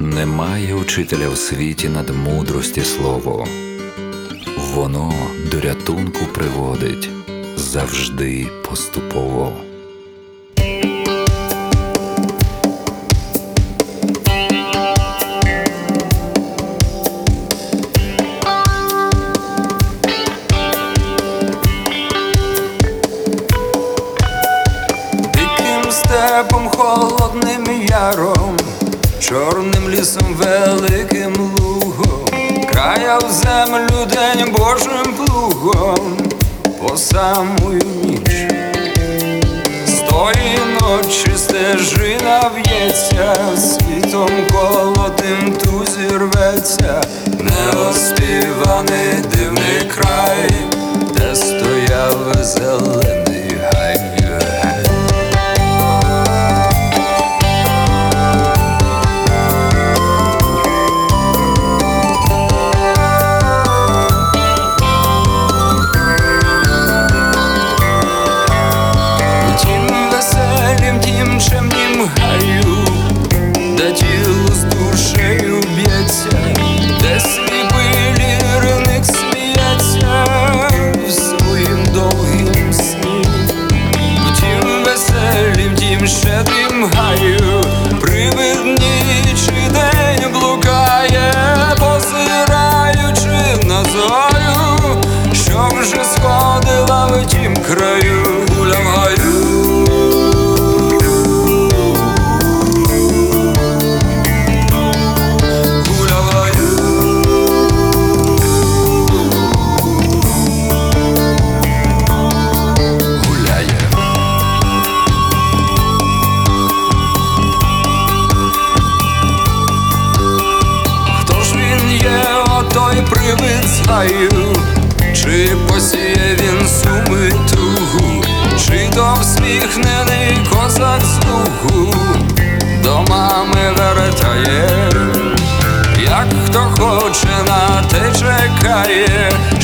Немає учителя в світі над мудрості слово, воно до рятунку приводить завжди поступово. Диким степом, холодним яром, чорним лісом, великим лугом, краяв землю день Божим плугом по самую ніч. З тої ночі стежина в'ється, світом колотим тузі рветься, неоспіваний дивний край, де стояв зелений гай. Чемнім гаю, де тіло з душею б'ється, де сліпий лірник сміється в своїм довгім сні. В тім веселім, тім щедрім гаю привид нічий день блукає, позираючи на зорю, що вже сходила в тім краю. Гуля в гаю, той привид з гаю, чи посіє він суми тугу, чи то всміхнений козак з лугу до мами вертає, як хто хоче, на те чекає,